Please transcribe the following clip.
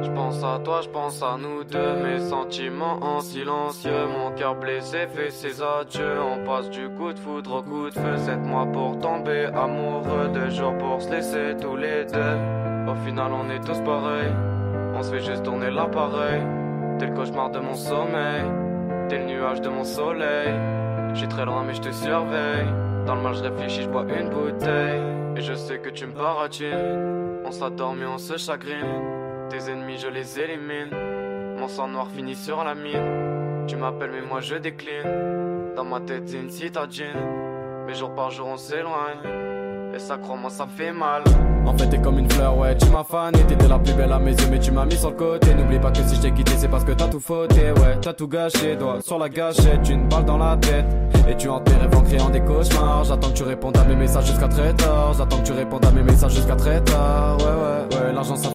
Je pense à toi, je pense à nous deux, mes sentiments en silencieux. Mon cœur blessé fait ses adieux. On passe du coup de foudre au coup de feu. 7 mois pour tomber amoureux, 2 jours pour se laisser tous les deux. Au final on est tous pareils, on se fait juste tourner l'appareil. T'es le cauchemar de mon sommeil, t'es le nuage de mon soleil. J'suis très loin mais je te surveille. Dans le mal je réfléchis, je bois une bouteille. Et je sais que tu me baratines. On s'adore mais on se chagrine. Tes ennemis je les élimine. Mon sang noir finit sur la mine. Tu m'appelles mais moi je décline. Dans ma tête c'est une citadine. Mais jour par jour on s'éloigne. Et ça crois-moi ça fait mal. En fait t'es comme une fleur, ouais tu m'as fané. T'étais la plus belle à mes yeux mais tu m'as mis sur le côté. N'oublie pas que si je t'ai quitté c'est parce que t'as tout fauté. Ouais t'as tout gâché, doigt sur la gâchette. Une balle dans la tête et tu hantes tes rêves en créant des cauchemars. J'attends que tu répondes à mes messages jusqu'à très tard. J'attends que tu répondes à mes messages jusqu'à très tard. Ouais l'argent ça